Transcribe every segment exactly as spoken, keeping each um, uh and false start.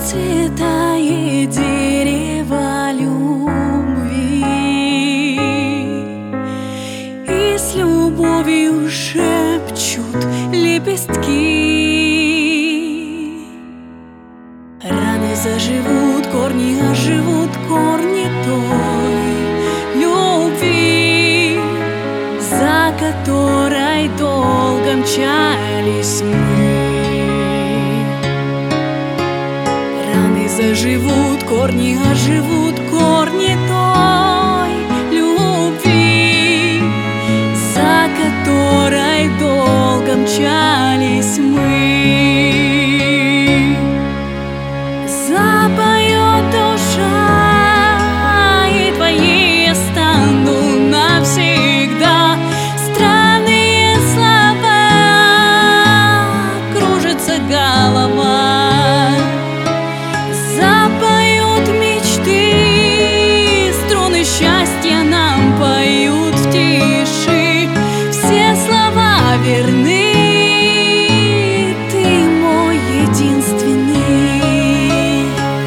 Расцветает дерево любви, и с любовью шепчут лепестки. Раны заживут, корни оживут, корни той любви, за которой долго мчались мы. Раны заживут, корни оживут, корни той любви, за которой долго мчались мы. Запоет душа, и твои станут навсегда странные слова, кружится голова. Запоют мечты, струны счастья нам поют в тиши. Все слова верны, ты мой единственный.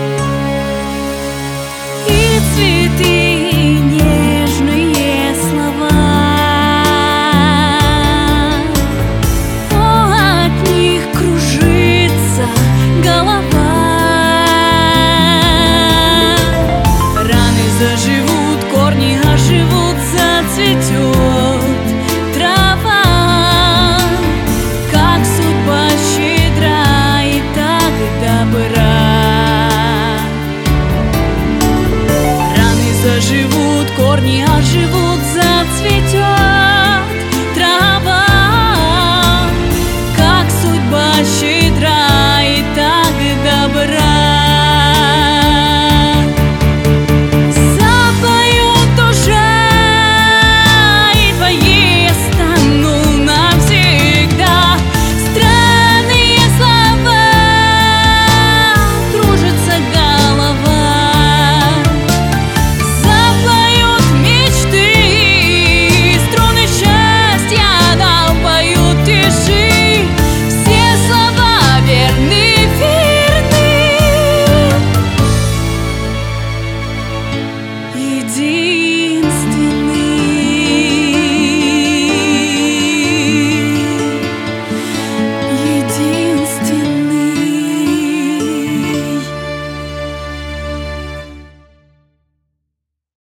И цветы, и нежные слова, о, от них кружится голова. Раны заживут, корни оживут, зацветет трава, как судьба щедра и так добра.